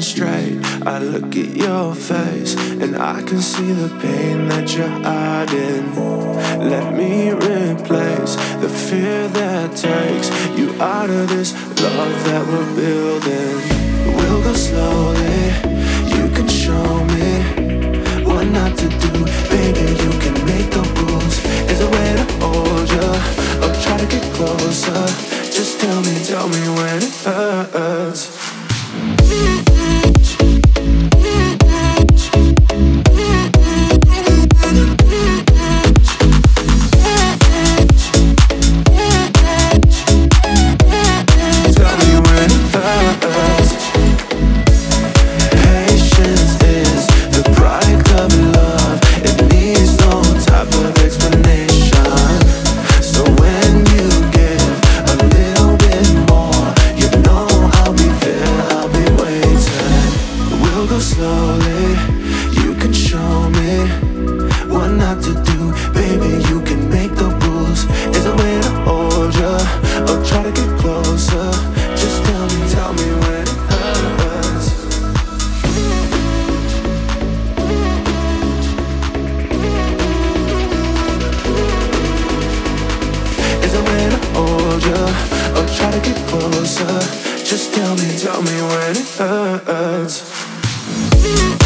straight. I look at your face and I can see the pain that you're hiding. Let me replace the fear that takes you out of this love that we're building. We'll go slowly, you can show me what not to do. Baby, you can make the rules. Is a way to hold you or try to get closer. Just tell me when it hurts. Slowly, you can show me what not to do. Baby, you can make the rules. Is a way to hold you or try to get closer. Just tell me when it hurts. Is a way to hold you or try to get closer. Just tell me when it hurts.